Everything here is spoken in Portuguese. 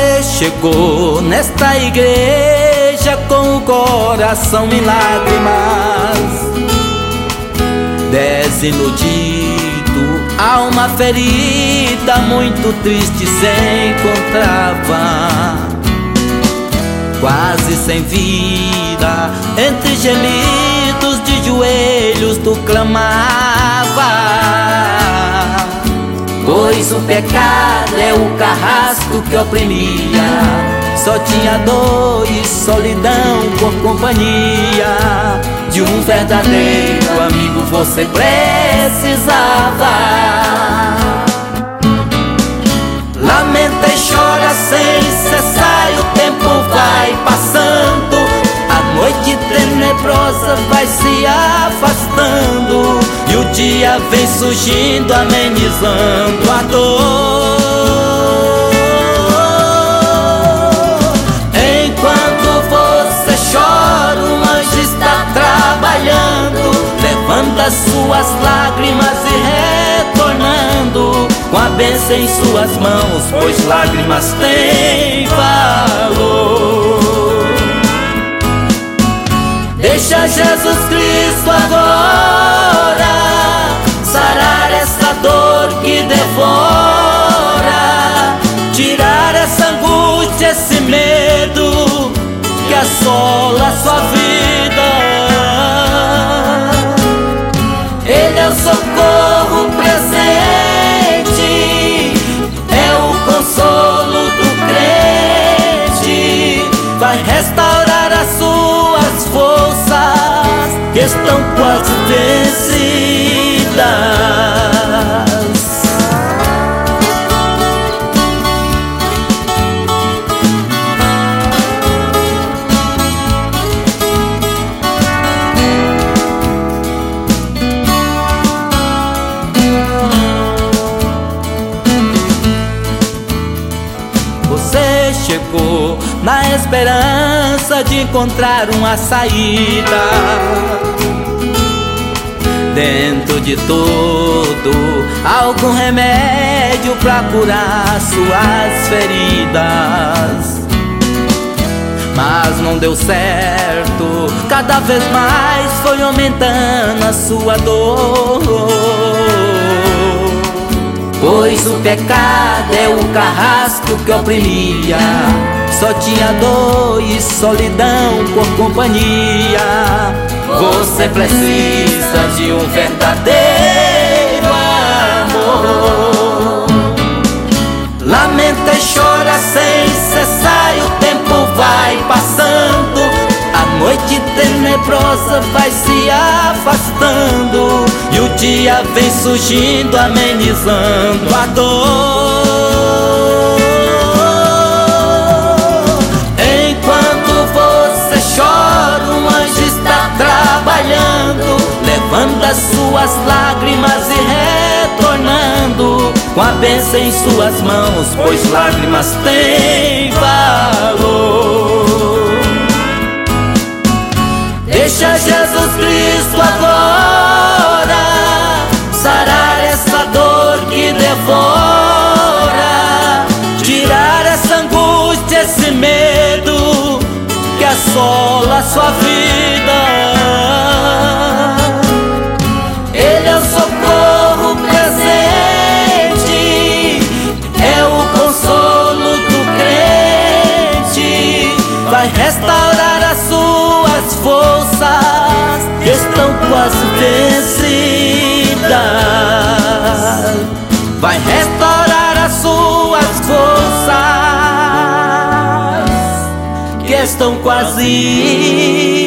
Você chegou nesta igreja com o coração em lágrimas, desiludido, alma ferida, muito triste se encontrava, quase sem vida, entre gemidos de joelhos tu clamava. Pois o pecado é o carrasco que oprimia, só tinha dor e solidão por companhia de um verdadeiro amigo você precisava. Lamenta e chora sem cessar e o tempo vai passando, a noite tenebrosa vai se afastando e o dia vem surgindo amenizando a dor. Enquanto você chora, o anjo está trabalhando, levando as suas lágrimas e retornando com a bênção em suas mãos, pois lágrimas têm valor. Deixa Jesus Cristo agora sarar essa dor que devora, tirar essa angústia, esse medo que assola a sua vida. Ele é o socorro presente, é o consolo do crente, vai restaurar as suas forças que estão quase vencidas. Você chegou na esperança de encontrar uma saída, dentro de tudo algum remédio pra curar suas feridas, mas não deu certo, cada vez mais foi aumentando a sua dor. Pois o pecado é o carrasco que oprimia, só tinha dor e solidão por companhia. Você precisa de um verdadeiro amor. Lamenta e chora sem cessar e o tempo vai passando, a noite tenebrosa vai se afastando e o dia vem surgindo amenizando a dor. Enquanto você chora, o anjo está trabalhando, levando as suas lágrimas e retornando com a bênção em suas mãos, pois lágrimas têm valor. Deixa Jesus Cristo agora sarar essa dor que devora, tirar essa angústia, esse medo que assola a sua vida. Ele é o socorro presente, é o consolo do crente, vai restaurar as suas forças que estão quase vencidas, vai restaurar as suas forças que estão quase